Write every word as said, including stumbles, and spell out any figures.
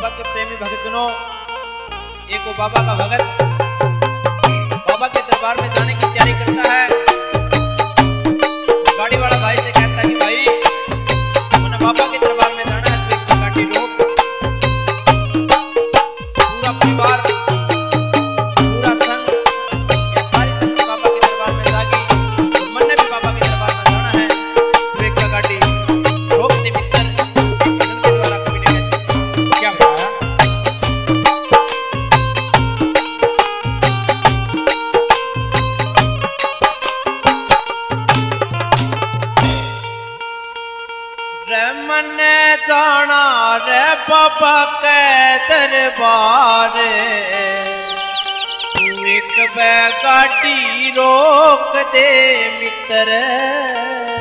बाबा के प्रेमी भक्तजनों, एक वो बाबा का भगत बाबा के दरबार में जाने की तैयारी करता है। गाड़ी वाला भाई से कहता है कि भाई मैंने बाबा के दरबार में जाना है, तो एक गाड़ी रोक। पूरा परिवार पूरा संघ या सारी संघ बाबा के दरबार में जागी, तो मैंने भी बाबा के दरबार में जाना है, तो एक गाड़ी रोक दे मित्र। भजन के द्वारा कवि ने क्या बताया? मन जाना रे बाबा के दरबार, तू एक गाड़ी रोक दे मित्र।